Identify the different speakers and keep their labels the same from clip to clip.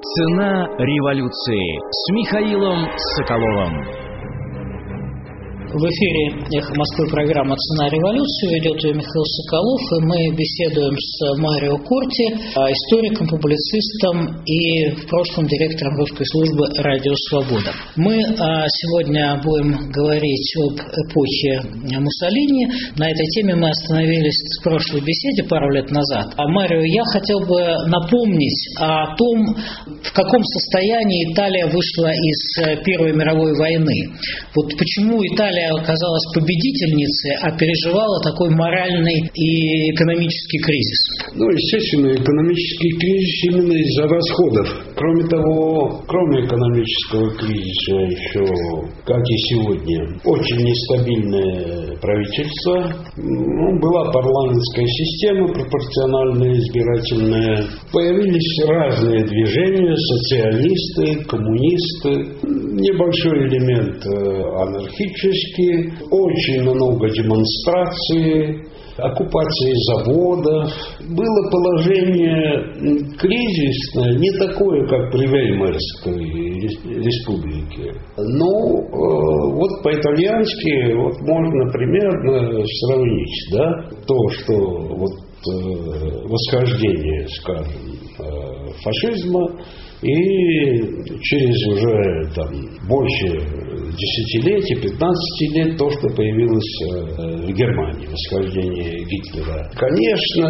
Speaker 1: Цена революции с Михаилом Соколовым.
Speaker 2: В эфире «Эхо Москвы» программа «Цена революции». Ведет ее Михаил Соколов, и мы беседуем с Марио Корти, историком, публицистом и в прошлом директором русской службы «Радио Свобода». Мы сегодня будем говорить об эпохе Муссолини. На этой теме мы остановились в прошлой беседе пару лет назад. Марио, я хотел бы напомнить о том, в каком состоянии Италия вышла из Первой мировой войны. Вот почему Италия оказалась победительницей, а переживала такой моральный и экономический кризис?
Speaker 3: Естественно, экономический кризис именно из-за расходов. Кроме того, кроме экономического кризиса еще, как и сегодня, очень нестабильное правительство. Была парламентская система, пропорциональная, избирательная. Появились разные движения, социалисты, коммунисты. Небольшой элемент анархический. Очень много демонстраций, оккупации заводов. Было положение кризисное, не такое, как при Веймарской республике. Но вот по-итальянски можно примерно сравнить, то, что восхождение, скажем, фашизма, и через уже больше десятилетий, 15 лет, то, что появилось в Германии, восхождение Гитлера. Конечно,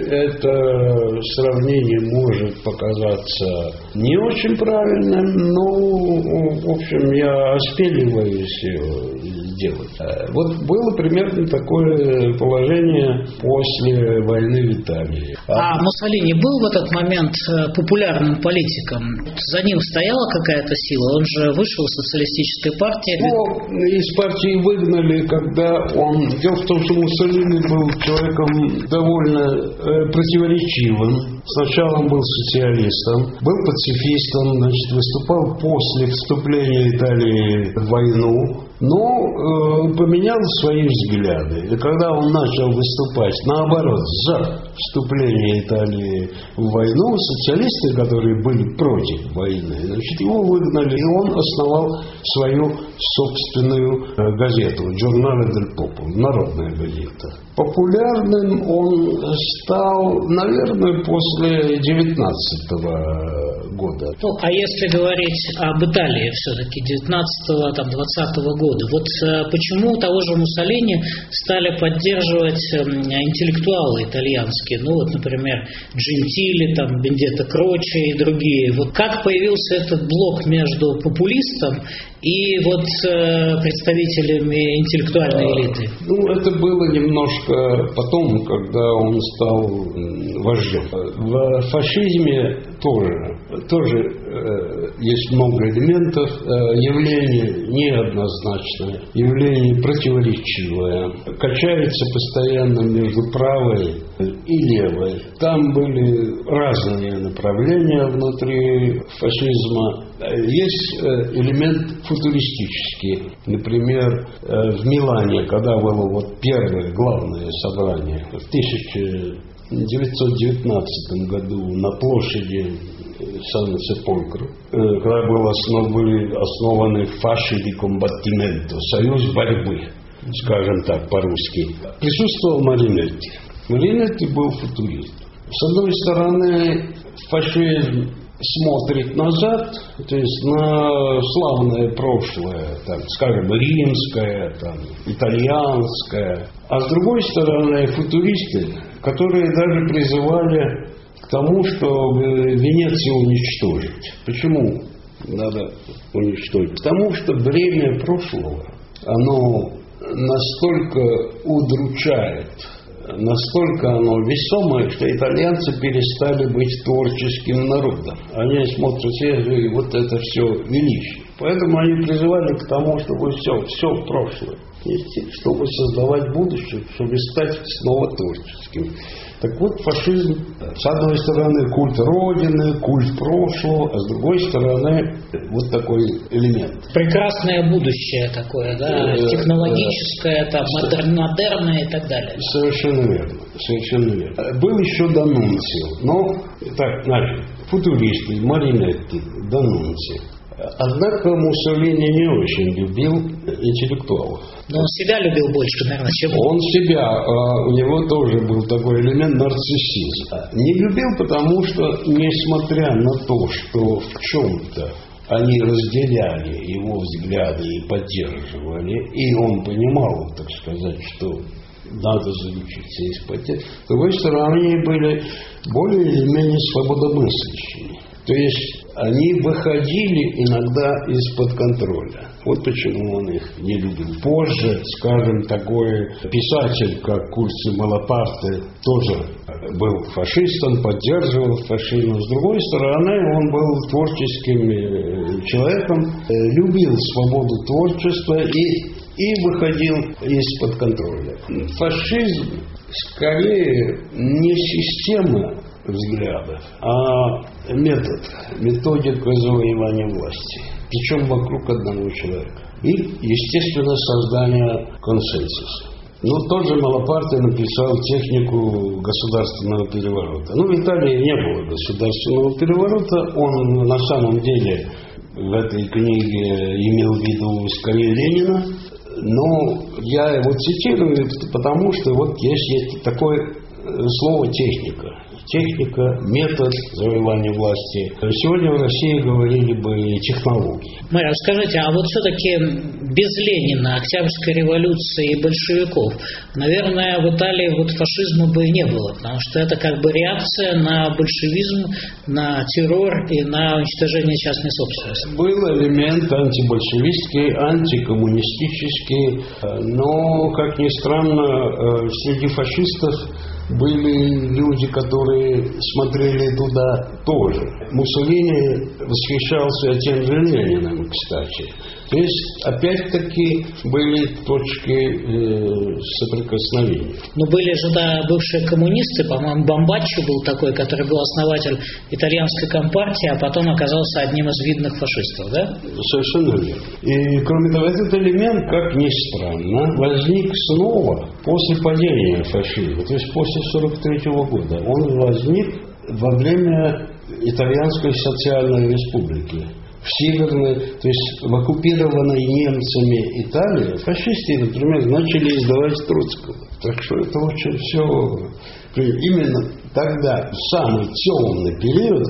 Speaker 3: это сравнение может показаться не очень правильным, но, в общем, я осмеливаюсь делать. Вот было примерно такое положение после войны в Италии.
Speaker 2: А Муссолини был в этот момент популярным политиком? За ним стояла какая-то сила? Он же вышел из социалистической партии.
Speaker 3: Из партии выгнали, когда он... Дело в том, что Муссолини был человеком довольно противоречивым. Сначала он был социалистом, был пацифистом, выступал после вступления Италии в войну, но поменял свои взгляды. И когда он начал выступать, наоборот, за вступление Италии в войну, социалисты, которые были против войны, его выгнали, и он основал свою собственную газету «Giornale del Popolo», народная газета. Популярным он стал, наверное, после 19 года.
Speaker 2: А если говорить об Италии все-таки 19-20 года, вот почему того же Муссолини стали поддерживать интеллектуалы итальянские, например, Джентили, Бендетто Кроче и другие. Вот как появился этот блок между популистом и представителями интеллектуальной элиты?
Speaker 3: Это было немножко потом, когда он стал вождем. В фашизме тоже есть много элементов. Явление неоднозначное, явление противоречивое, качается постоянно между правой и левой. Там были разные направления внутри фашизма. Есть элемент футуристический. Например, в Милане, когда было первое главное собрание в 1919 году на площади Сан-Сеполькро, когда были основаны «Fasci di Combattimento», союз борьбы, скажем так по-русски, присутствовал Маринетти. Маринетти был футурист. С одной стороны, фашизм смотрит назад, то есть на славное прошлое, скажем, римское, итальянское. А с другой стороны, футуристы, которые даже призывали к тому, чтобы Венецию уничтожить. Почему надо уничтожить? Потому что бремя прошлого, оно настолько удручает, настолько оно весомое, что итальянцы перестали быть творческим народом. Они смотрят и это все величие. Поэтому они призывали к тому, чтобы все прошлое нести, чтобы создавать будущее, чтобы стать снова творческим. Так вот, фашизм, с одной стороны, культ Родины, культ прошлого, а с другой стороны, такой элемент.
Speaker 2: Прекрасное будущее такое, технологическое, модерное и так далее.
Speaker 3: Совершенно верно. Был еще Данунцио, но футуристы, Маринетти, Данунци. Однако Муссолини не очень любил интеллектуалов.
Speaker 2: Но он себя любил больше, наверное, чем
Speaker 3: он себя. У него тоже был такой элемент нарциссизма. Не любил, потому что, несмотря на то, что в чем-то они разделяли его взгляды и поддерживали, и он понимал, так сказать, что надо заручиться и испытать, с другой стороны, они были более или менее свободомыслящими. То есть они выходили иногда из-под контроля. Вот почему он их не любил. Позже, скажем, такой писатель, как Курций Малапарте, тоже был фашистом, поддерживал фашизм. С другой стороны, он был творческим человеком, любил свободу творчества и выходил из-под контроля. Фашизм скорее не система взглядов, а методика завоевания власти. Причем вокруг одного человека. И, естественно, создание консенсуса. Тот же Малапарте написал технику государственного переворота. В Италии не было государственного переворота. Он на самом деле в этой книге имел в виду скорее Ленина. Но я его цитирую, потому что вот есть такое слово «техника». Техника, метод завоевания власти. Сегодня в России говорили бы технологии.
Speaker 2: Мэр, скажите, а вот все-таки без Ленина, Октябрьской революции и большевиков, наверное, в Италии вот фашизма бы и не было, потому что это как бы реакция на большевизм, на террор и на уничтожение частной собственности.
Speaker 3: Был элемент антибольшевистский, антикоммунистический, но, как ни странно, среди фашистов были люди, которые смотрели туда тоже. Муссолини восхищался тем же Лениным, кстати. То есть, опять-таки, были точки соприкосновения.
Speaker 2: Но были же, бывшие коммунисты, по-моему, Бомбаччо был такой, который был основатель итальянской компартии, а потом оказался одним из видных фашистов, да?
Speaker 3: Совершенно верно. И, кроме того, этот элемент, как ни странно, возник снова после падения фашизма, то есть после 1943 года. Он возник во время Итальянской социальной республики. В Северной, то есть в оккупированной немцами Италии, фашисты, например, начали издавать Троцкого. Так что это очень все... Именно тогда, самый темный период,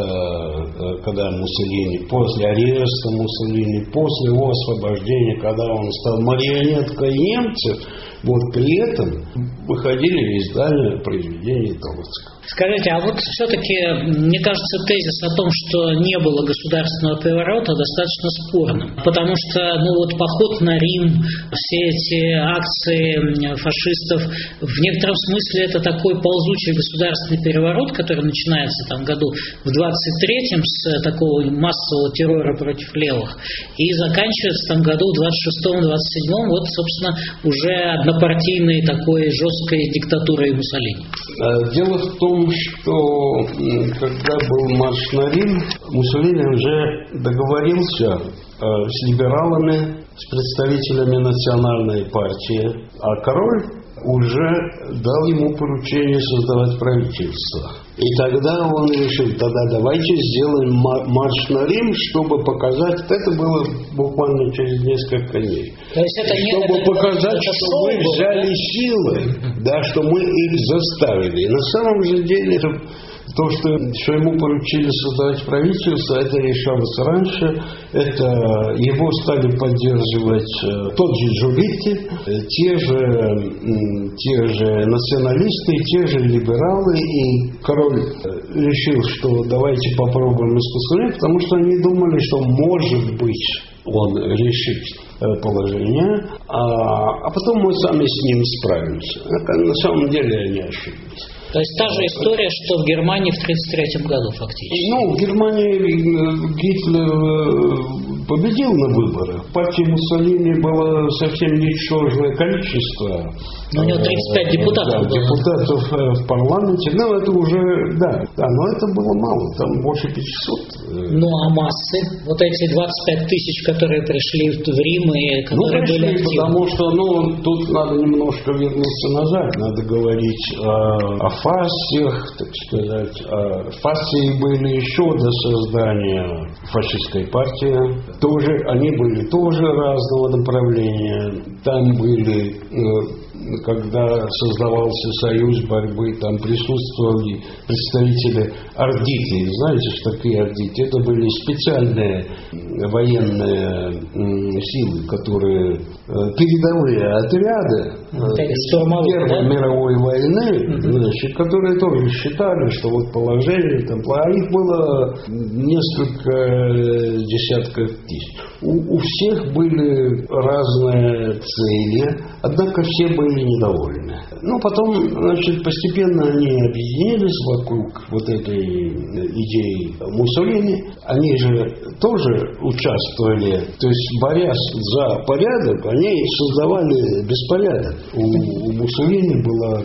Speaker 3: когда Муссолини, после ареста Муссолини, после его освобождения, когда он стал марионеткой немцев, вот при этом выходили издания произведений Троцкого.
Speaker 2: Скажите, а вот все-таки, мне кажется, тезис о том, что не было государственного переворота, достаточно спорным. Потому что, поход на Рим, все эти акции фашистов, в некотором смысле это такой ползучий государственный переворот, который начинается году в 23-м с такого массового террора против левых, и заканчивается году в 26-м, 27-м, вот, собственно, уже однопартийной такой жесткой диктатурой Муссолини.
Speaker 3: Дело в том, что когда был марш на Рим, Муссолини уже договорился с либералами, с представителями национальной партии, а король уже дал ему поручение создавать правительство. И тогда он решил, давайте сделаем марш на Рим, чтобы показать, это было буквально через несколько дней, чтобы показать, что мы взяли силы, что мы их заставили. И на самом же деле то, что ему поручили создавать правительство, это решалось раньше. Это его стали поддерживать тот же Джулитти, те же националисты, те же либералы. И король решил, что давайте попробуем искусствовать, потому что они думали, что может быть он решит положение, а потом мы сами с ним справимся. На самом деле они ошиблись.
Speaker 2: То есть та же история, что в Германии в 1933 году фактически.
Speaker 3: В Германии Гитлер победил на выборах. В партии Муссолини было совсем ничтожное количество.
Speaker 2: Но у него 35 депутатов было.
Speaker 3: Депутатов в парламенте. Ну, это уже, да, но это было мало. Там больше 500.
Speaker 2: Ну, а массы? Вот эти 25 тысяч, которые пришли в Рим и которые были активны.
Speaker 3: Потому что, тут надо немножко вернуться назад. Надо говорить о фасциях, так сказать. Фасции были еще до создания фашистской партии. Они были тоже разного направления. Там были, когда создавался союз борьбы, там присутствовали представители ордиты. Знаете, что такие ордиты? Это были специальные военные силы, которые передовые отряды Первой мировой войны, значит, которые тоже считали, что вот положение там, а их было несколько десятков тысяч. У всех были разные цели, однако все были недовольны. Потом, значит, постепенно они объединились вокруг вот этой идеи Муссолини. Они же тоже участвовали, то есть борясь за порядок, они создавали беспорядок. У Муссолини было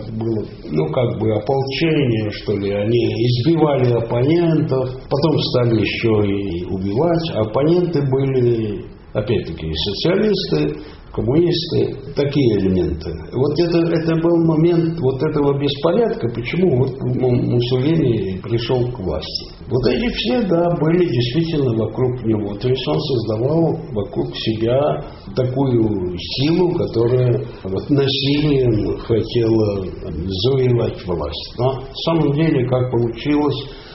Speaker 3: ополчение, что ли. Они избивали оппонентов, потом стали еще и убивать. Оппоненты были, опять-таки, социалисты, коммунисты, такие элементы. Вот это был момент вот этого беспорядка, почему вот Муссолини пришел к власти. Вот эти все, были действительно вокруг него. То есть он создавал вокруг себя такую силу, которая насилием хотела завоевать власть. Но на самом деле, как получилось,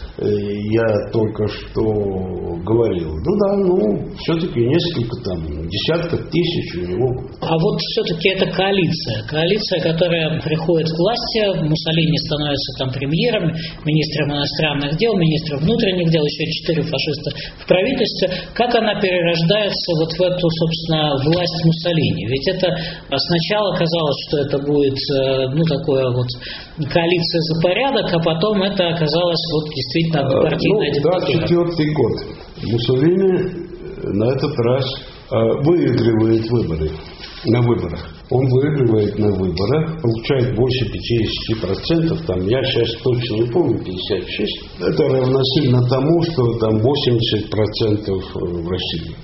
Speaker 3: я только что говорил. Все-таки несколько десятков тысяч у него.
Speaker 2: А вот все-таки это коалиция. Коалиция, которая приходит к власти. Муссолини становится премьером, министром иностранных дел, министром внутренних дел, еще 4 фашиста в правительстве. Как она перерождается вот в эту, собственно, власть Муссолини? Ведь это сначала казалось, что это будет такое вот коалиция за порядок, а потом это оказалось действительно однопартийная диктатура. 4-й год.
Speaker 3: Муссолини на этот раз выигрывает выборы. На выборах. Он выигрывает на выборах, получает больше 50%, я сейчас точно не помню, 56%. Это равносильно тому, что 80% в России.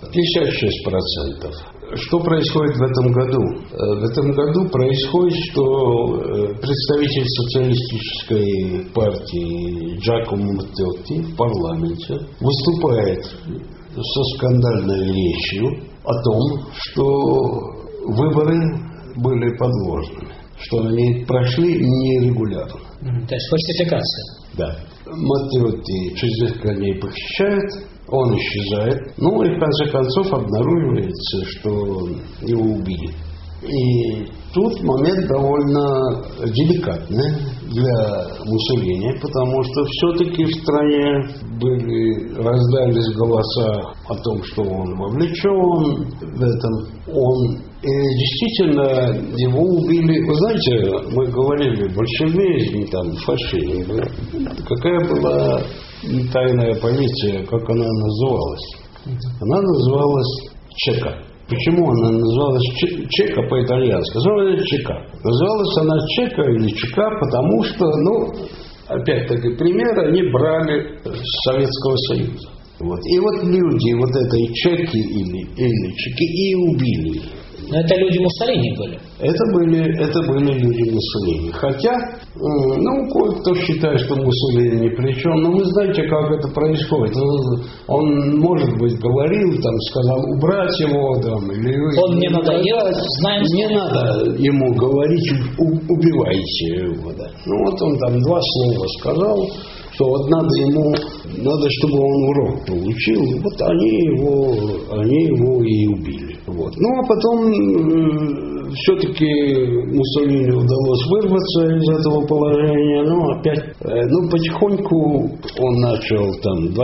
Speaker 3: 56%. Что происходит в этом году? В этом году происходит, что представитель социалистической партии Джакомо Маттеотти в парламенте выступает со скандальной речью о том, что выборы были подложными, что они прошли нерегулярно.
Speaker 2: То есть фальсификация.
Speaker 3: Да. Маттеотти через несколько дней похищает, он исчезает, и в конце концов обнаруживается, что его убили. И тут момент довольно деликатный для Муссолини, потому что все-таки в стране раздались голоса о том, что он вовлечен в этом. Действительно, его убили. Вы знаете, мы говорили, большевизм, фашизм. Какая была тайная полиция, как она называлась? Она называлась ЧК. Почему она называлась ЧК по-итальянски? Называлась ЧК. Называлась она ЧК или ЧК, потому что, опять-таки, примеры они брали с Советского Союза. И люди этой ЧК или ЧК и убили.
Speaker 2: Но это люди Муссолини были.
Speaker 3: Это были люди Муссолини. Хотя, кое-кто считает, что Муссолини ни при чем. Но вы знаете, как это происходит. Он, может быть, говорил, сказал убрать его, или...
Speaker 2: Он мне надоел, знаем.
Speaker 3: Не надо ему говорить, убивайте его, он 2 слова сказал, что надо, чтобы он урок получил. Они его и убили. А потом все-таки Муссолини удалось вырваться из этого положения, но опять, потихоньку он начал там в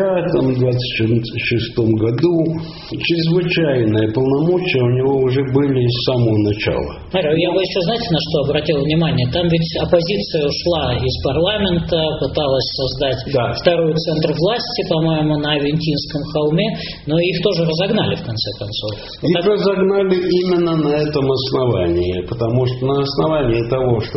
Speaker 3: 25-26 году. Чрезвычайные полномочия у него уже были с самого начала.
Speaker 2: Я бы еще, знаете, на что обратил внимание? Там ведь оппозиция ушла из парламента, пыталась создать второй центр власти, по-моему, на Авентинском холме, но их тоже разогнали в конце концов.
Speaker 3: Их разогнали именно на этом основании, потому что на основании того, что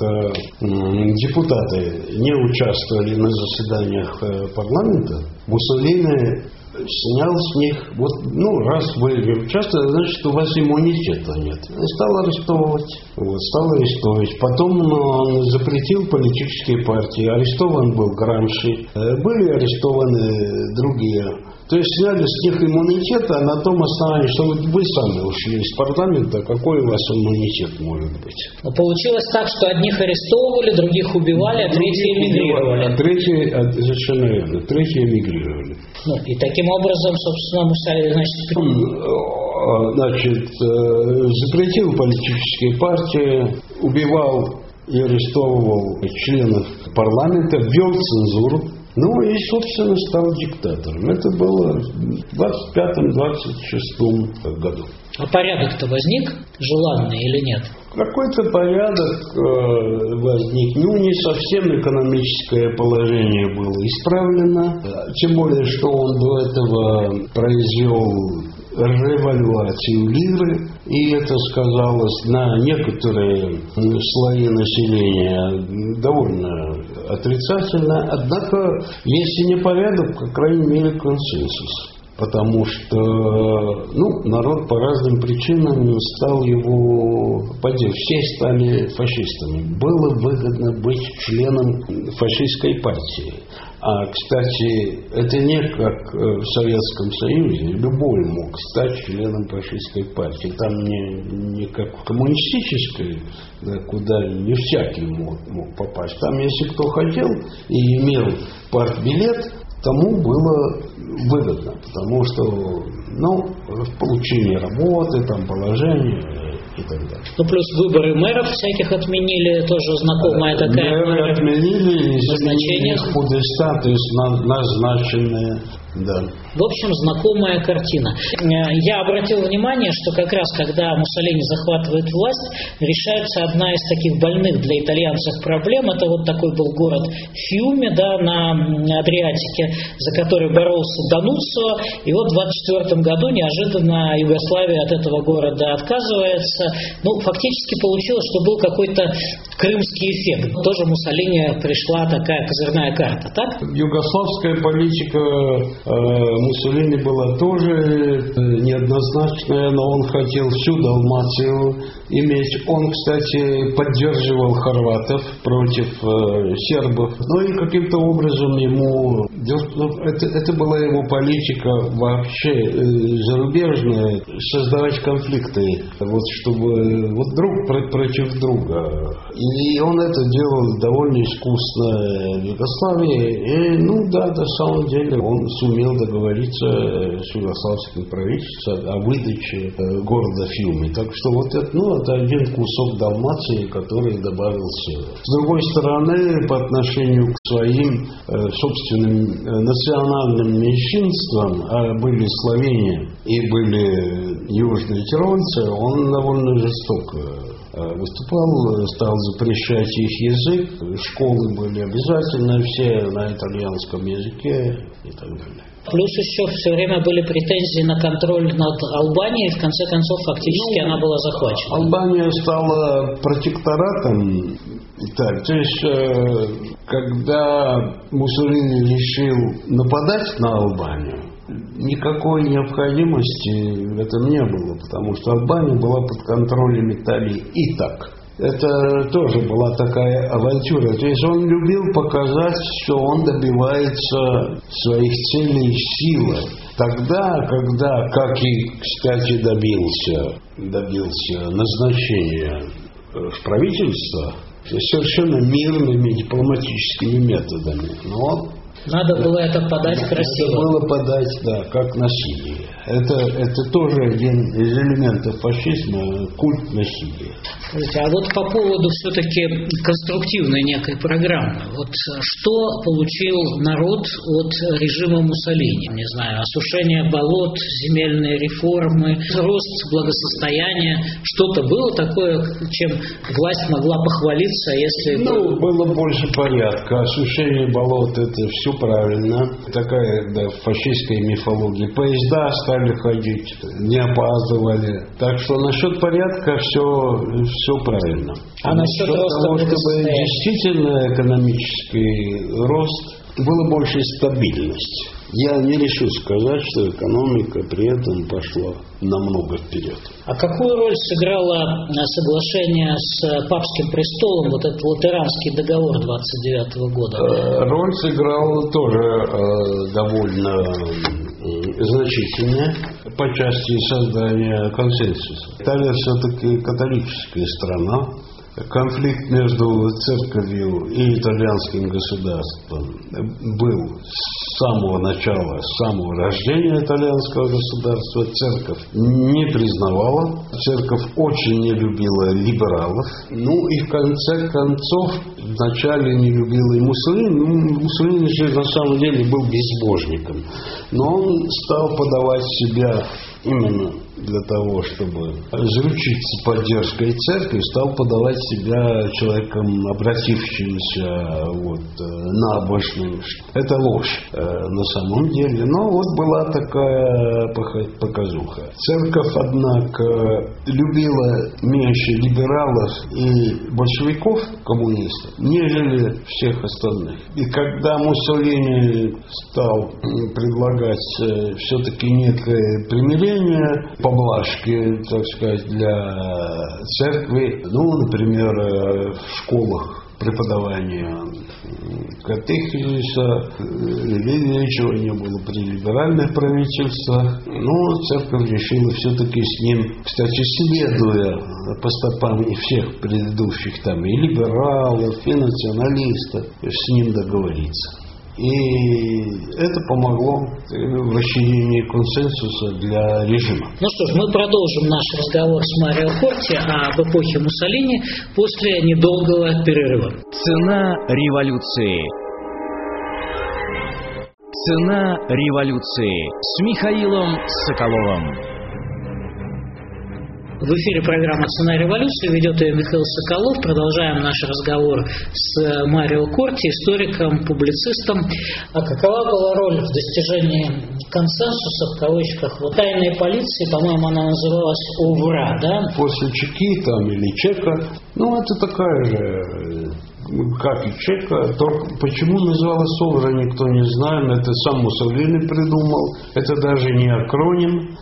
Speaker 3: депутаты не участвовали на заседаниях парламента, Муссолини снял с них, раз вы участвовали, значит, у вас иммунитета нет. Стал арестовывать. Потом он запретил политические партии. Арестован был Грамши. Были арестованы другие. То есть сняли с них иммунитет, а на том основании, что вы сами ушли из парламента, какой у вас иммунитет может быть?
Speaker 2: Но получилось так, что одних арестовывали, других убивали, а третьи эмигрировали.
Speaker 3: Совершенно верно. Третьи эмигрировали.
Speaker 2: И таким образом, собственно, Муссолини,
Speaker 3: запретил политические партии, убивал и арестовывал членов парламента, ввел цензуру. И, собственно, стал диктатором. Это было в 25-26 году.
Speaker 2: А порядок-то возник желанный или нет?
Speaker 3: Какой-то порядок возник. Не совсем экономическое положение было исправлено. Тем более, что он до этого произвел ревальвацию лиры, и это сказалось на некоторые слои населения довольно отрицательно. Однако, если не порядок, по крайней мере, консенсус. Потому что народ по разным причинам стал его поддерживать. Все стали фашистами. Было выгодно быть членом фашистской партии. А, кстати, это не как в Советском Союзе. Любой мог стать членом фашистской партии. Там не как в коммунистической, куда не всякий мог попасть. Там, если кто хотел и имел партбилет, тому было выгодно, потому что, в получении работы, положения и так далее.
Speaker 2: Плюс выборы мэров всяких отменили, тоже знакомая такая.
Speaker 3: Мэры отменили, изменили их худеста, то есть назначенные. Да.
Speaker 2: В общем, знакомая картина. Я обратил внимание, что как раз когда Муссолини захватывает власть, решается одна из таких больных для итальянцев проблем. Это такой был город Фиуме, на Адриатике, за который боролся Дануцио. И в 24 году неожиданно Югославия от этого города отказывается. Фактически получилось, что был какой-то крымский эффект. Тоже Муссолини пришла такая козырная карта, так?
Speaker 3: Югославская политика Муссолини была тоже неоднозначная, но он хотел всю Далмацию иметь. Он, кстати, поддерживал хорватов против сербов. И каким-то образом это была его политика вообще зарубежная, создавать конфликты, чтобы друг против друга. И он это делал довольно искусно в Югославии. И, на самом деле он сумел договориться с югославским правительством о выдаче города Фиуме. Так что это один кусок Далмации, который добавился. С другой стороны, по отношению к своим собственным национальным меньшинствам, были словени и были южные тирольцы, он довольно жестоко выступал, стал запрещать их язык, школы были обязательно все на итальянском языке и так далее.
Speaker 2: Плюс еще все время были претензии на контроль над Албанией, и в конце концов фактически она была захвачена.
Speaker 3: Албания стала протекторатом. То есть, когда Муссолини решил нападать на Албанию, никакой необходимости в этом не было, потому что Албания была под контролем Италии и так. Это тоже была такая авантюра. То есть он любил показать, что он добивается своих целей силой. Тогда, когда, как и, кстати, добился назначения в правительство совершенно мирными дипломатическими методами. Но
Speaker 2: Надо было это подать красиво.
Speaker 3: Надо было подать, да, как насилие. Это тоже один из элементов фашизма, культ насилия.
Speaker 2: А вот по поводу все-таки конструктивной некой программы. Вот что получил народ от режима Муссолини? Не знаю, осушение болот, земельные реформы, рост благосостояния. Что-то было такое, чем власть могла похвалиться, если...
Speaker 3: Было больше порядка. Осушение болот — это все правильно. Такая, да, фашистская мифология. Поезда стали ходить, не опаздывали. Так что насчет порядка все правильно.
Speaker 2: А насчет роста
Speaker 3: того, чтобы
Speaker 2: благосостояния?
Speaker 3: действительно экономический рост, было больше стабильности. Я не решу сказать, что экономика при этом пошла намного вперед.
Speaker 2: А какую роль сыграло соглашение с папским престолом, вот этот Латеранский договор 29 года?
Speaker 3: Роль сыграла тоже довольно значительная по части создания консенсуса. Италия все-таки католическая страна. Конфликт между церковью и итальянским государством был с самого начала, с самого рождения итальянского государства. Церковь не признавала, церковь очень не любила либералов. И в конце концов вначале не любила и Муссолини. Муссолини же на самом деле был безбожником, но он стал подавать себя именно для того, чтобы заручиться поддержкой церкви, стал подавать себя человеком, обратившимся набожным. Это ложь на самом деле. Но была такая показуха. Церковь, однако, любила меньше либералов и большевиков, коммунистов, нежели всех остальных. И когда Муссолини стал предлагать все-таки некое примирение, поблажки, так сказать, для церкви, например, в школах преподавания катехизиса, ничего не было при либеральных правительствах. Церковь решила все-таки с ним, кстати, следуя по стопам и всех предыдущих и либералов, и националистов, с ним договориться. И это помогло в расширении консенсуса для режима.
Speaker 2: Что ж, мы продолжим наш разговор с Марио Корти об эпохе Муссолини после недолгого перерыва.
Speaker 1: Цена революции. Цена революции с Михаилом Соколовым.
Speaker 2: В эфире программа «Цена революции», ведет ее Михаил Соколов. Продолжаем наш разговор с Марио Корти, историком, публицистом. А какова была роль в достижении консенсуса, в кавычках, тайной полиции, по-моему, она называлась ОВРА, да?
Speaker 3: После Чеки или Чека, это такая же, как и Чека, только почему называлась ОВРА, никто не знает, это сам Муссолини придумал, это даже не акроним,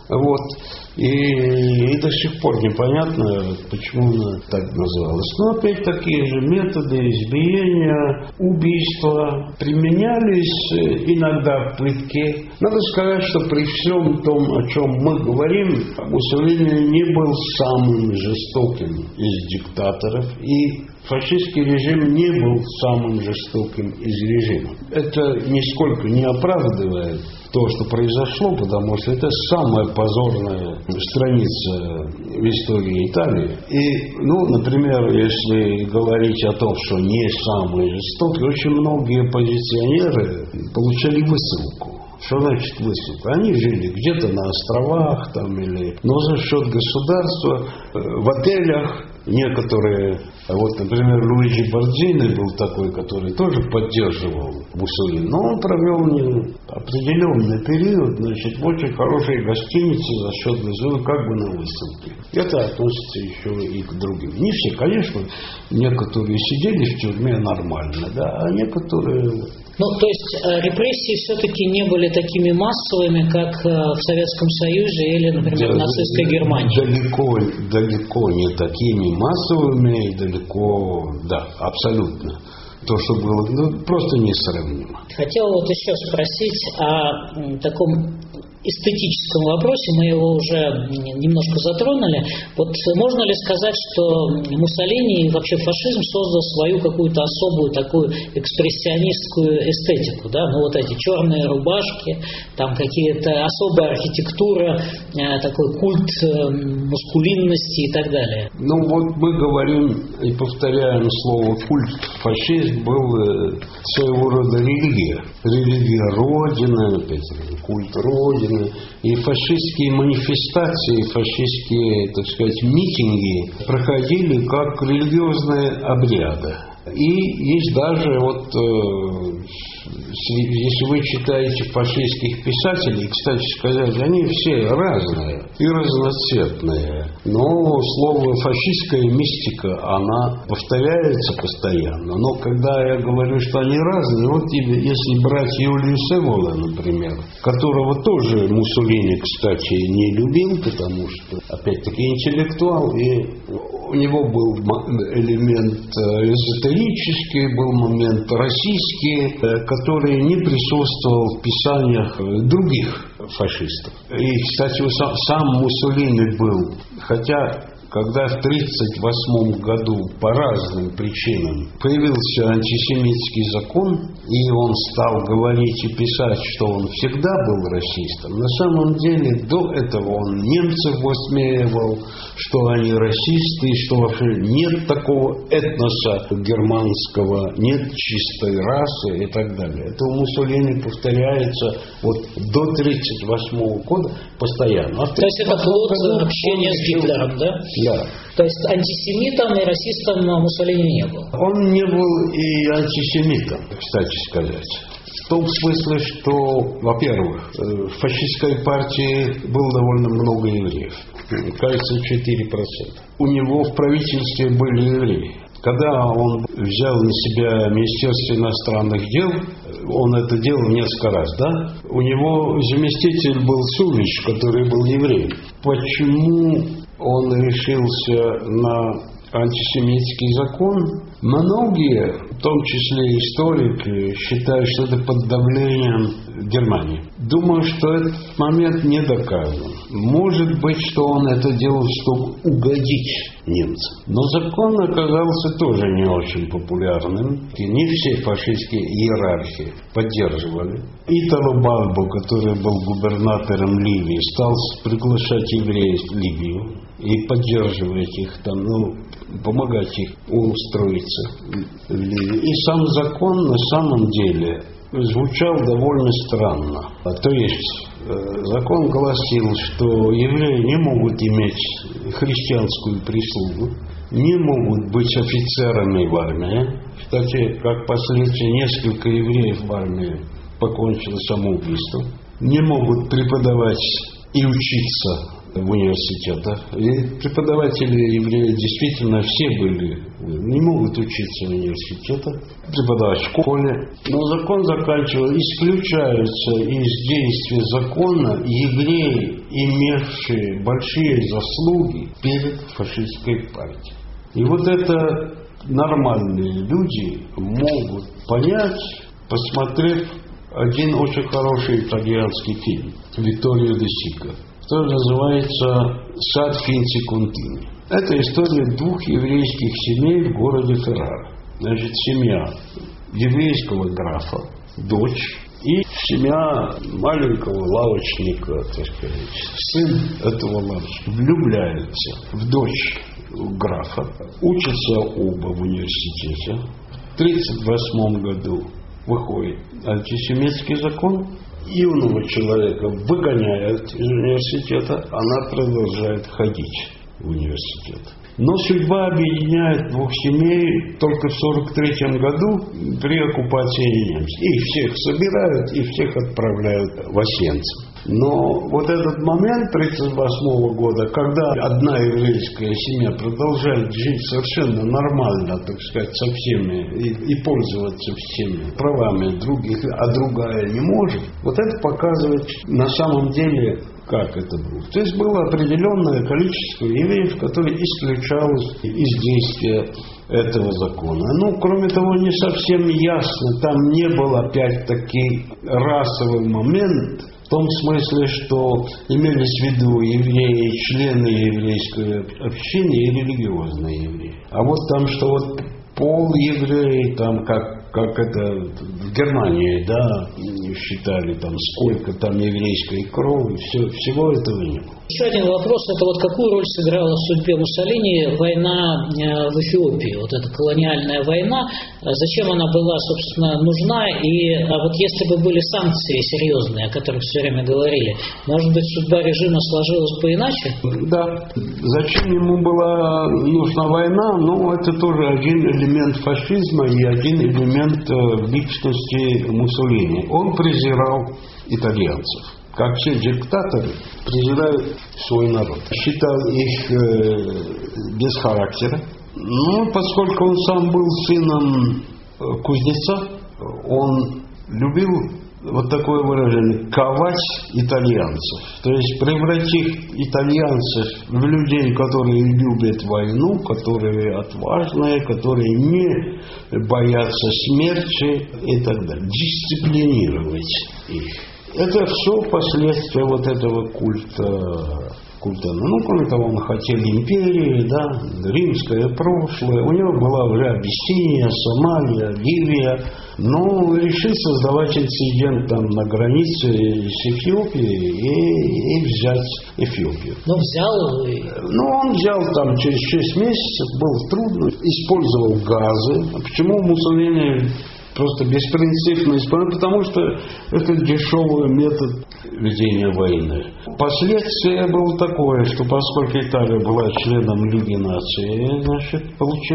Speaker 3: И до сих пор непонятно, почему она так называлась. Но опять такие же методы избиения, убийства применялись иногда в пытке. Надо сказать, что при всем том, о чем мы говорим, Муссолини не был самым жестоким из диктаторов, и фашистский режим не был самым жестоким из режимов. Это нисколько не оправдывает то, что произошло, потому что это самая позорная страница в истории Италии. И, например, если говорить о том, что не самые жестокие, очень многие оппозиционеры получали высылку. Что значит высылка? Они жили где-то на островах но за счет государства, в отелях. Некоторые, например, Луиджи Борджини был такой, который тоже поддерживал Муссолини, но он провел определенный период, в очень хорошей гостинице за счет на высылке. Это относится еще и к другим. Не все, конечно, некоторые сидели в тюрьме нормально, а некоторые...
Speaker 2: То есть репрессии все-таки не были такими массовыми, как в Советском Союзе или, например, в нацистской Германии?
Speaker 3: Далеко не такими массовыми, абсолютно. То, что было, просто несравнимо.
Speaker 2: Хотел еще спросить о таком эстетическом вопросе, мы его уже немножко затронули. Вот можно ли сказать, что Муссолини и вообще фашизм создал свою какую-то особую такую экспрессионистскую эстетику, да? Ну вот эти черные рубашки, там какие-то особая архитектура, такой культ маскулинности и так далее.
Speaker 3: Ну вот мы говорим и повторяем слово культ. Фашизм был своего рода религия. Религия Родины, опять культ Родины. И фашистские манифестации, фашистские, так сказать, митинги проходили как религиозные обряды. И есть даже вот, если вы читаете фашистских писателей, кстати сказать, они все разные и разноцветные. Но слово фашистская мистика, она повторяется постоянно. Но когда я говорю, что они разные, вот если брать Юлию Севола, например, которого тоже Муссолини, кстати, не любил, потому что, опять-таки, интеллектуал, и у него был элемент эзотерический, был момент российский, который не присутствовал в писаниях других фашистов. И, кстати, сам Муссолини был, хотя когда в 1938 году по разным причинам появился антисемитский закон, и он стал говорить и писать, что он всегда был расистом, на самом деле до этого он немцев высмеивал, что они расисты, что вообще нет такого этноса германского, нет чистой расы и так далее. Это у Муссолини повторяется вот до 1938 года постоянно.
Speaker 2: То есть это плод общения с Гитлером, да?
Speaker 3: Да.
Speaker 2: То есть антисемитом и расистом Муссолини не был?
Speaker 3: Он не был и антисемитом, кстати сказать. В том смысле, что, во-первых, в фашистской партии было довольно много евреев. Кажется, 4%. У него в правительстве были евреи. Когда он взял на себя Министерство иностранных дел, он это делал несколько раз, да? У него заместитель был Сулич, который был евреем. Почему он решился на антисемитский закон? Многие, в том числе историки, считают, что это под давлением Германии. Думаю, что этот момент не доказан. Может быть, что он это делал, чтобы угодить немцам. Но закон оказался тоже не очень популярным. И не все фашистские иерархи поддерживали. Итало Бальбо, который был губернатором Ливии, стал приглашать евреев в Ливию и поддерживать их там, помогать их устроиться в Ливии. И сам закон на самом деле звучал довольно странно. То есть закон гласил, что евреи не могут иметь христианскую прислугу, не могут быть офицерами в армии. Кстати, как последствие, несколько евреев в армии покончило самоубийством. Не могут преподавать и учиться в университетах. И преподаватели евреи действительно все не могут учиться в университетах, преподавать в школе. Но закон заканчивал, исключаются из действия закона евреи, имевшие большие заслуги перед фашистской партией. И вот это нормальные люди могут понять, посмотрев один очень хороший итальянский фильм Витторио де Сика, который называется «Сад Финци-Контини». Это история двух еврейских семей в городе Феррара. Значит, семья еврейского графа, дочь, и семья маленького лавочника, так сказать. Сын этого лавочника влюбляется в дочь графа, учатся оба в университете. В 1938 году выходит антисемитский закон, юного человека выгоняют из университета, она продолжает ходить в университет. Но судьба объединяет двух семей только в 1943 году при оккупации немцев. Их всех собирают и всех отправляют в Освенцим. Но вот этот момент 1938 года, когда одна еврейская семья продолжает жить совершенно нормально, так сказать, со всеми и пользоваться всеми правами других, а другая не может, вот это показывает на самом деле, как это было. То есть было определенное количество евреев, которые исключалось из действия этого закона. Кроме того, не совсем ясно, там не был опять-таки расовый момент, В том смысле, что имелись в виду евреи, члены еврейской общины и религиозные евреи. А вот там, что вот полевреи, там как это в Германии, да, считали там сколько там еврейской крови, всего этого не было.
Speaker 2: Еще один вопрос, это вот какую роль сыграла в судьбе Муссолини война в Эфиопии, вот эта колониальная война, зачем она была, собственно, нужна, и вот если бы были санкции серьезные, о которых все время говорили, может быть, судьба режима сложилась бы иначе?
Speaker 3: Да, зачем ему была нужна война, ну, это тоже один элемент фашизма и один элемент личности Муссолини. Он презирал итальянцев. Как все диктаторы презирают свой народ. Считал их без характера. Ну, поскольку он сам был сыном кузнеца, он любил, вот такое выражение, ковать итальянцев. То есть превратить итальянцев в людей, которые любят войну, которые отважные, которые не боятся смерти и так далее. Дисциплинировать их. Это все последствия вот этого культа. Ну, кроме того, он хотел империи, да, римское прошлое. У него была уже Абиссиния, Сомалия, Ливия. Но решил создавать инцидент там на границе с Эфиопией и взять Эфиопию.
Speaker 2: Ну, взял.
Speaker 3: Ну, он взял там через 6 месяцев, было трудно, использовал газы. Почему Муссолини просто беспринципно использовал? Потому что это дешевый метод ведения войны. Последствие было такое, что поскольку Италия была членом Лиги наций, значит,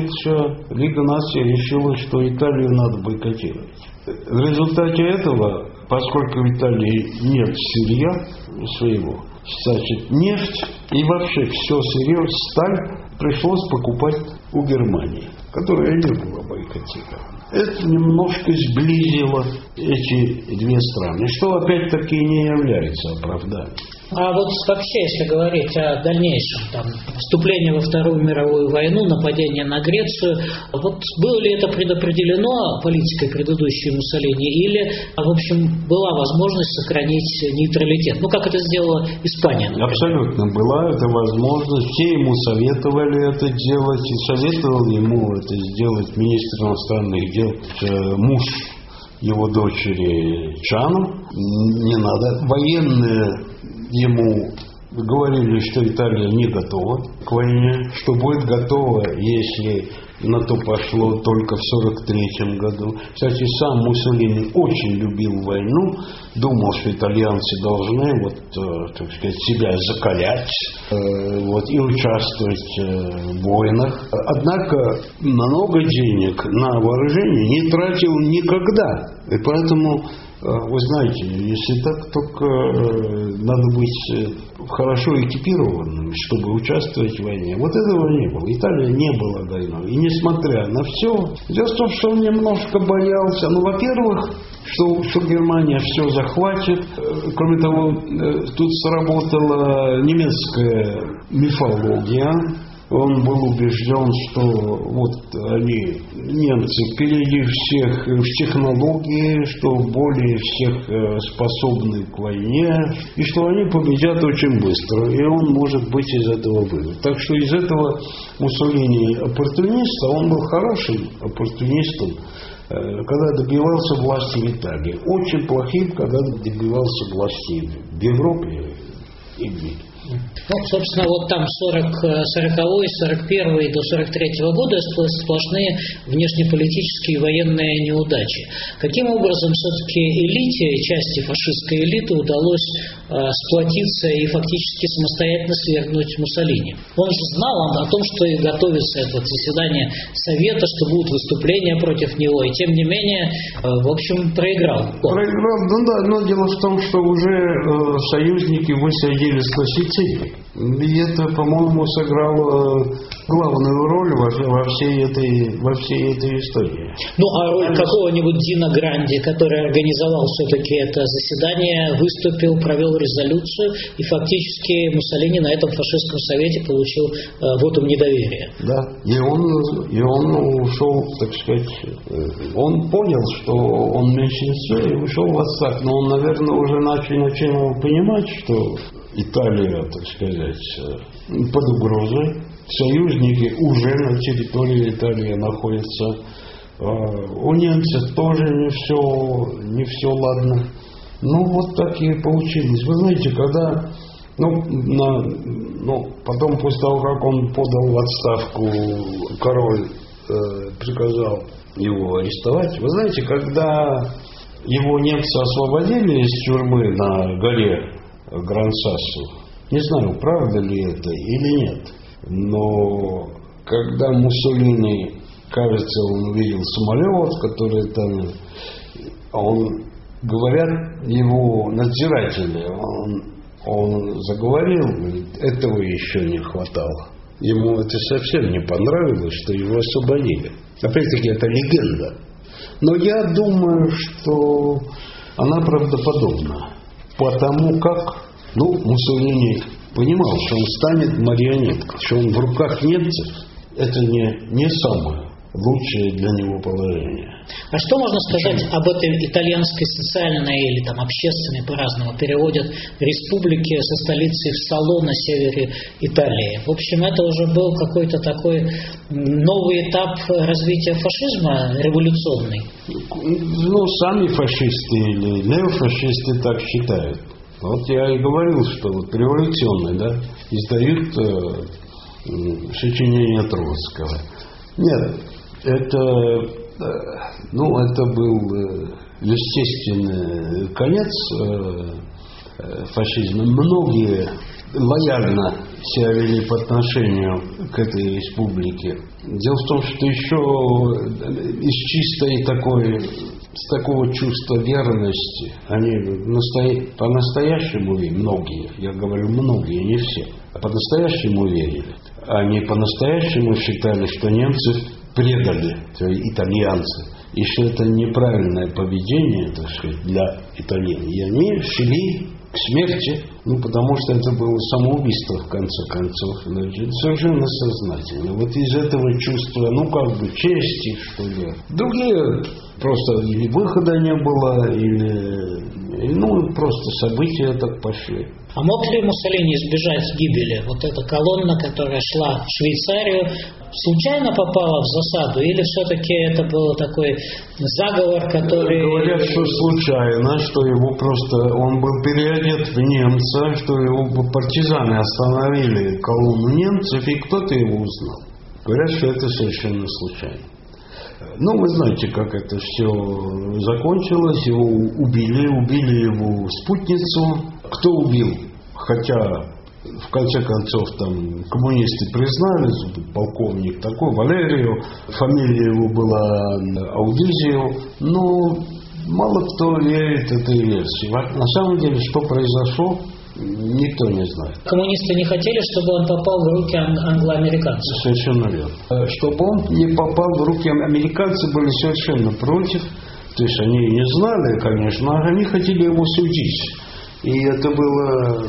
Speaker 3: Лига наций решила, что Италию надо бойкотировать. В результате этого, поскольку в Италии нет сырья своего, значит, нефть и вообще все сырье, сталь пришлось покупать у Германии, которая не была бойкотирована. Это немножко сблизило эти две страны, что опять-таки не является оправданием.
Speaker 2: А вот вообще, если говорить о дальнейшем, там, вступлении во Вторую мировую войну, нападение на Грецию, вот было ли это предопределено политикой предыдущей Муссолини, или, в общем, была возможность сохранить нейтралитет? Ну, как это сделала Испания, например?
Speaker 3: Абсолютно была эта возможность. Все ему советовали это делать, и советовал ему это сделать министр иностранных дел, муж его дочери Чану. Не надо. Военные ему говорили, что Италия не готова к войне, что будет готова, если на то пошло, только в 1943 году. Кстати, сам Муссолини очень любил войну, думал, что итальянцы должны так сказать, себя закалять и участвовать в войнах. Однако много денег на вооружение не тратил никогда. И поэтому, вы знаете, если так, только надо быть хорошо экипированным, чтобы участвовать в войне. Вот этого не было. Италия не была войной. И несмотря на все, дело в том, что он немножко боялся. Ну, во-первых, что Германия все захватит. Кроме того, тут сработала немецкая мифология. Он был убежден, что вот они, немцы, впереди всех в технологии, что более всех способны к войне, и что они победят очень быстро, и он может быть из этого вывод. Так что из этого Муссолини оппортуниста, он был хорошим оппортунистом, когда добивался власти в Италии. Очень плохим, когда добивался власти в Европе и в мире.
Speaker 2: Ну, собственно, вот там 40-й, 41-й до 43-го года сплошные внешнеполитические и военные неудачи. Каким образом все-таки элите, части фашистской элиты удалось сплотиться и фактически самостоятельно свергнуть Муссолини? Он же знал о том, что и готовится это заседание Совета, что будут выступления против него, и тем не менее, в общем, проиграл.
Speaker 3: Проиграл, ну да, но дело в том, что уже союзники высадили согласиться цели. И это, по-моему, сыграло главную роль во всей этой истории.
Speaker 2: Ну, а роль какого-нибудь Дина Гранди, который организовал все-таки это заседание, выступил, провел резолюцию, и фактически Муссолини на этом фашистском совете получил вотум недоверия.
Speaker 3: Да, и он ушел, так сказать, он понял, что он в меньшинстве, и ушел в отставку. Но он, наверное, уже начал понимать, что Италия, так сказать, под угрозой. Союзники уже на территории Италии находятся. У немцев тоже не все ладно. Ну, вот так и получилось. Вы знаете, когда... потом, после того, как он подал в отставку, король приказал его арестовать. Вы знаете, когда его немцы освободили из тюрьмы на горе Гран-Сассу, не знаю, правда ли это или нет, но когда Муссолини, кажется, он увидел самолет, который там, говорят, его надзиратели, он заговорил, говорит, этого еще не хватало. Ему это совсем не понравилось, что его освободили. Опять-таки, это легенда. Но я думаю, что она правдоподобна. Потому как, Муссолини понимал, что он станет марионеткой, что он в руках немцев. Это не самое лучшее для него положение.
Speaker 2: А что можно сказать об этой итальянской социальной или там общественной, по-разному переводят, республике со столицей в Сало на севере Италии? В общем, это уже был какой-то такой новый этап развития фашизма, революционный.
Speaker 3: Сами фашисты или неофашисты так считают. Вот я и говорил, что революционные, да, издают сочинения Троцкого. Нет, это был естественный конец фашизма. Многие лояльно себя вели по отношению к этой республике. Дело в том, что еще из такого чувства верности они по-настоящему верили, многие, я говорю многие, не все, а по-настоящему верили. Они по-настоящему считали, что немцы предали итальянцев, и что это неправильное поведение, так сказать, для итальянцев. И они шли к смерти, потому что это было самоубийство, в конце концов, значит, совершенно сознательно. Вот из этого чувства, чести, что ли. Другие просто или выхода не было, или просто события так пошли.
Speaker 2: А мог ли Муссолини избежать гибели? Вот эта колонна, которая шла в Швейцарию, случайно попала в засаду? Или все-таки это был такой заговор, который...
Speaker 3: Говорят, что случайно, что он был переодет в немца, что его партизаны остановили колонну немцев, и кто-то его узнал. Говорят, что это совершенно случайно. Вы знаете, как это все закончилось. Его убили его спутницу. Кто убил? Хотя, в конце концов, коммунисты признали, полковник такой, Валерио, фамилия его была Аудизио, но мало кто верит этой версии. На самом деле, что произошло, никто не знает.
Speaker 2: Коммунисты не хотели, чтобы он попал в руки англо-американцев?
Speaker 3: Совершенно верно. Чтобы он не попал в руки американцев, были совершенно против. То есть они не знали, конечно, а они хотели его судить. И это было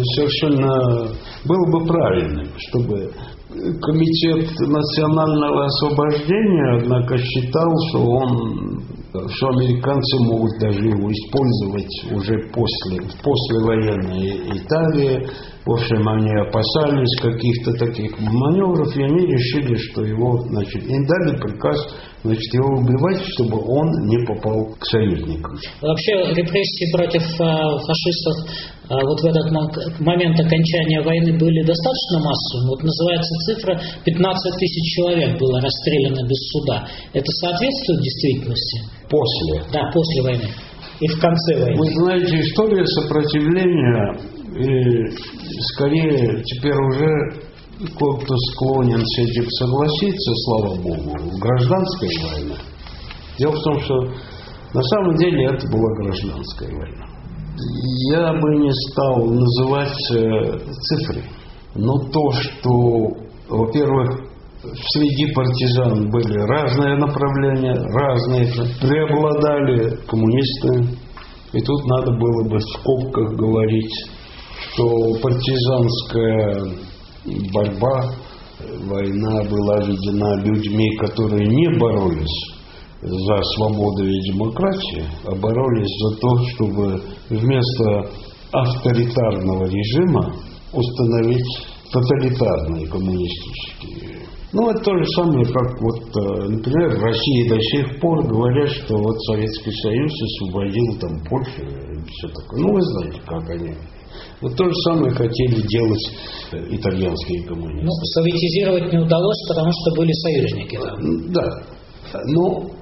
Speaker 3: бы правильным, чтобы Комитет национального освобождения, однако, считал, что американцы могут даже его использовать уже в послевоенной Италии. В общем, они опасались каких-то таких маневров, и они решили, что его, им дали приказ, его убивать, чтобы он не попал к союзникам.
Speaker 2: Вообще, репрессии против фашистов вот в этот момент окончания войны были достаточно массовыми. Вот называется цифра 15 тысяч человек было расстреляно без суда. Это соответствует действительности?
Speaker 3: После.
Speaker 2: Да, после войны. И в конце войны.
Speaker 3: Вы знаете, история сопротивления, скорее теперь уже кто-то склонен с этим согласиться, слава Богу, гражданская война. Дело в том, что на самом деле это была гражданская война. Я бы не стал называть цифры. Но то, что, во-первых, среди партизан были разные направления, разные, преобладали коммунисты. И тут надо было бы в скобках говорить, что партизанская борьба, война была ведена людьми, которые не боролись за свободу и демократию, а боролись за то, чтобы вместо авторитарного режима установить тоталитарный коммунистический. Ну, это то же самое, как вот, например, в России до сих пор говорят, что вот Советский Союз освободил там Польшу и все такое. Ну, вы знаете, как они. Вот то же самое хотели делать итальянские коммунисты.
Speaker 2: Ну, советизировать не удалось, потому что были союзники.
Speaker 3: Да. Но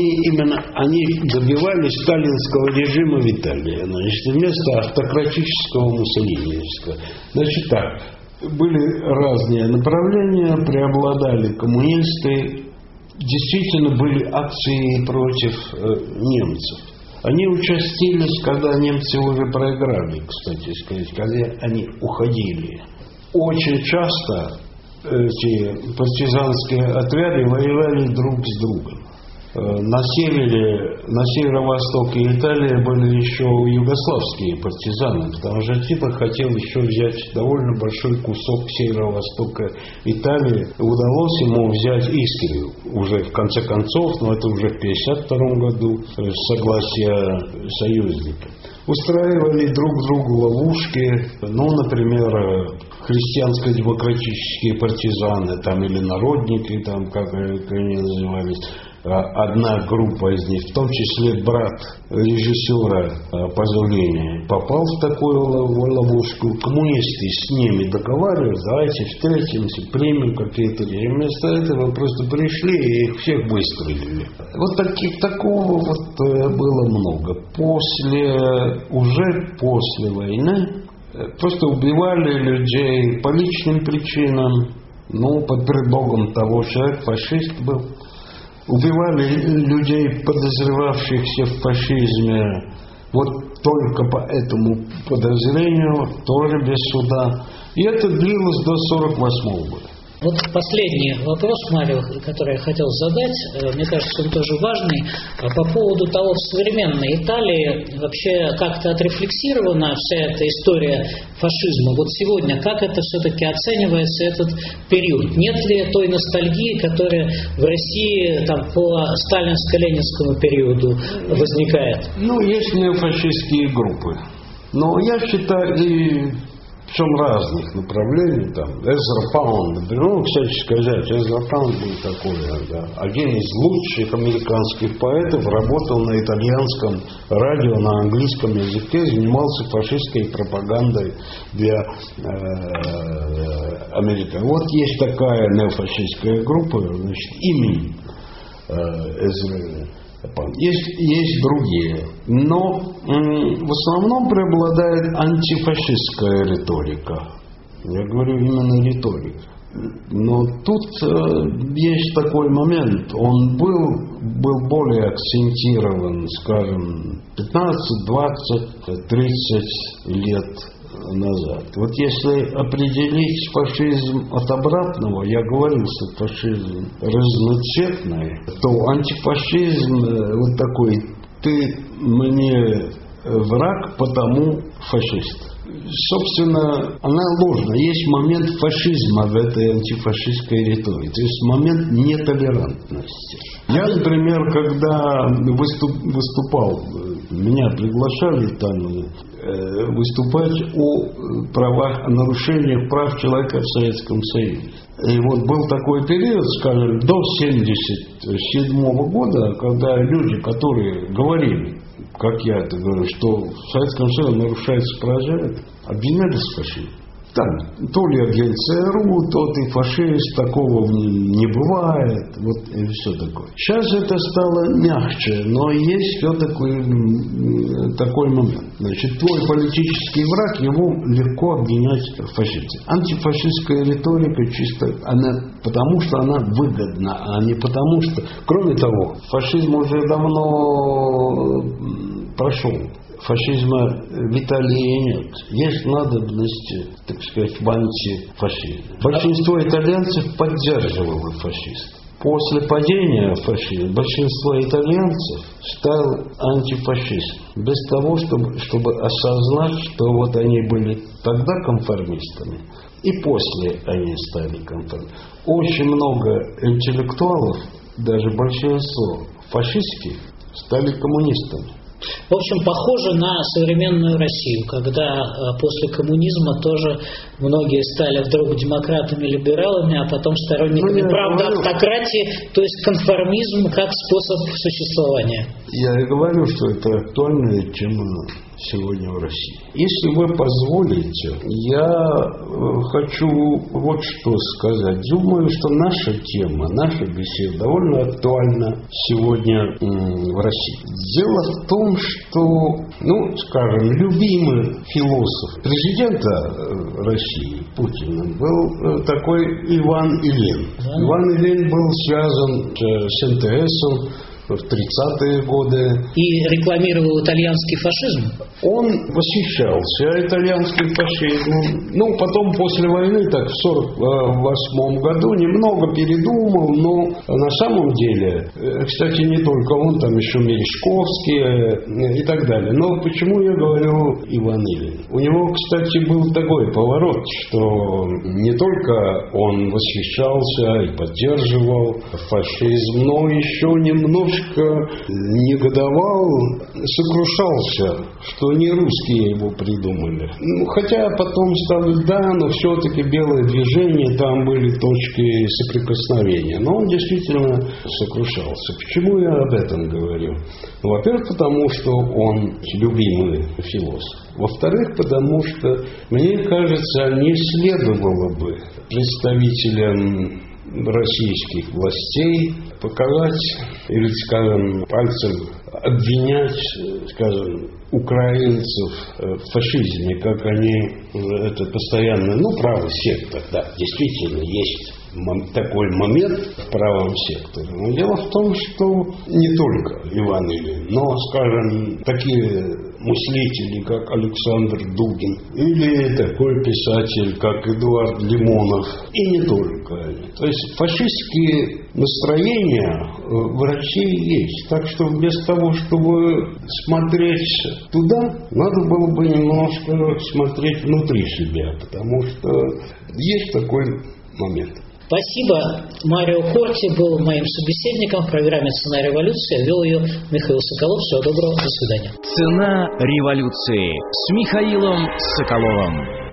Speaker 3: они добивались сталинского режима в Италии. Значит, вместо автократического муссолинского. Значит так, были разные направления, преобладали коммунисты. Действительно были акции против немцев. Они участились, когда немцы уже проиграли, кстати сказать, когда они уходили. Очень часто эти партизанские отряды воевали друг с другом. На северо-востоке Италии были еще югославские партизаны, потому что Тито хотел еще взять довольно большой кусок северо-востока Италии. Удалось ему взять Искрию уже в конце концов, но это уже в 1952 году, с согласия союзников. Устраивали друг другу ловушки, ну, например, христианско-демократические партизаны, там, или народники, там, как они назывались. Одна группа из них, в том числе брат режиссера Пазолини, попал в такую ловушку. Коммунисты с ними договаривались, давайте встретимся, примем какие-то. И вместо этого просто пришли и их всех выстрелили. Вот такого вот было много. Уже после войны просто убивали людей по личным причинам, ну, под предлогом того, что человек фашист был. Убивали людей, подозревавшихся в фашизме, вот только по этому подозрению, тоже без суда. И это длилось до 1948 года.
Speaker 2: Вот последний вопрос, Марио, который я хотел задать, мне кажется, он тоже важный, по поводу того, в современной Италии вообще как-то отрефлексирована вся эта история фашизма. Вот сегодня как это все-таки оценивается, этот период? Нет ли той ностальгии, которая в России там, по сталинско-ленинскому периоду возникает?
Speaker 3: Ну, есть неофашистские группы. Но я считаю, причем разных направлений, там, Эзра Паунд, например, кстати сказать, Эзра Паунд был такой, да, один из лучших американских поэтов, работал на итальянском радио, на английском языке, занимался фашистской пропагандой для Америки. Вот есть такая неофашистская группа, значит, имени Эзра. Есть другие, но в основном преобладает антифашистская риторика. Я говорю именно риторика. Но тут есть такой момент, он был более акцентирован, скажем, 15, 20, 30 лет назад. Вот если определить фашизм от обратного, я говорил, что фашизм разноцветный, то антифашизм вот такой: ты мне враг, потому фашист. Собственно, она ложна. Есть момент фашизма в этой антифашистской риторике. То есть момент нетолерантности. Я, например, когда выступал, меня приглашали там выступать о правах, о нарушениях прав человека в Советском Союзе. И вот был такой период, скажем, до 1977 года, когда люди, которые говорили, как я это говорю, что в Советском Союзе нарушается права человека, обвинялись в фашизме. Там то ли агент ЦРУ, то ты фашист, такого не бывает, вот и все такое. Сейчас это стало мягче, но есть все такой момент. Значит, твой политический враг, его легко обвинять в фашизме. Антифашистская риторика чисто, потому что она выгодна, а не потому что... Кроме того, фашизм уже давно прошел. фашизма в Италии нет. Есть надобность, так сказать, в антифашизме. Большинство итальянцев поддерживало фашистов. После падения фашизма большинство итальянцев стало антифашистом. Без того, чтобы осознать, что вот они были тогда конформистами, и после они стали конформистами. Очень много интеллектуалов, даже большинство фашистских, стали коммунистами.
Speaker 2: В общем, похоже на современную Россию, когда после коммунизма тоже многие стали вдруг демократами, либералами, а потом сторонниками автократии, то есть конформизм как способ существования.
Speaker 3: Я и говорю, что это актуальная тема сегодня в России. Если вы позволите, я хочу вот что сказать. Думаю, что наша тема, наша беседа довольно актуальна сегодня в России. Дело в том, что, скажем, любимый философ президента России Путина был такой Иван Ильин. Иван Ильин был связан с НТСом в 30-е годы.
Speaker 2: И рекламировал итальянский фашизм?
Speaker 3: Он восхищался итальянским фашизмом. Потом после войны, так в 1948 году, немного передумал, но на самом деле, кстати, не только он, там еще Мережковский и так далее. Но почему я говорю Иван Ильин? У него, кстати, был такой поворот, что не только он восхищался и поддерживал фашизм, но еще немножко негодовал, сокрушался, что не русские его придумали. Хотя потом стало, но все-таки белое движение, там были точки соприкосновения. Но он действительно сокрушался. Почему я об этом говорю? Во-первых, потому что он любимый философ. Во-вторых, потому что, мне кажется, не следовало бы представителям российских властей показать или, скажем, пальцем обвинять, скажем, украинцев в фашизме, как они это постоянно, правый сектор, да, действительно есть такой момент в правом секторе. Но дело в том, что не только Иван Ильин, но, скажем, такие мыслители, как Александр Дугин, или такой писатель, как Эдуард Лимонов, и не только они. То есть фашистские настроения в России есть. Так что вместо того, чтобы смотреть туда, надо было бы немножко смотреть внутри себя, потому что есть такой момент.
Speaker 2: Спасибо. Марио Корти был моим собеседником в программе «Цена революции». Вел ее Михаил Соколов. Всего доброго. До свидания.
Speaker 1: «Цена революции» с Михаилом Соколовым.